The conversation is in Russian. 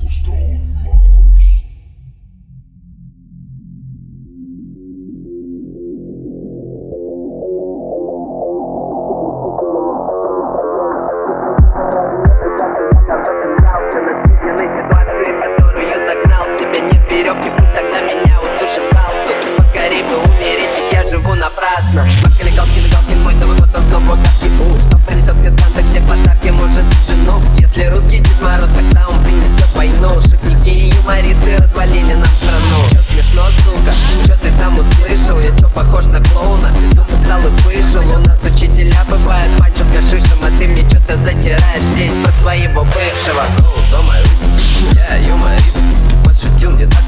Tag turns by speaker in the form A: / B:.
A: Веревки, пусть тогда меня удушит галстук. Поскорей бы умереть, ведь я живу напрасно. Маркины, Галкин, мой Новый год, он снова гадкий. Что принесет мне Санта, где подарки, может жену. Если русский Дед Мороз, тогда он принесет войну. Шутники и юмористы развалили нам страну. Чё смешно, сука? Чё ты там услышал? Я чё, похож на клоуна? Тут устал и вышел. У нас учителя бывают мальчик гашишем, а ты мне чё-то затираешь здесь про своего бывшего. Дома я юморист, подшутил мне так.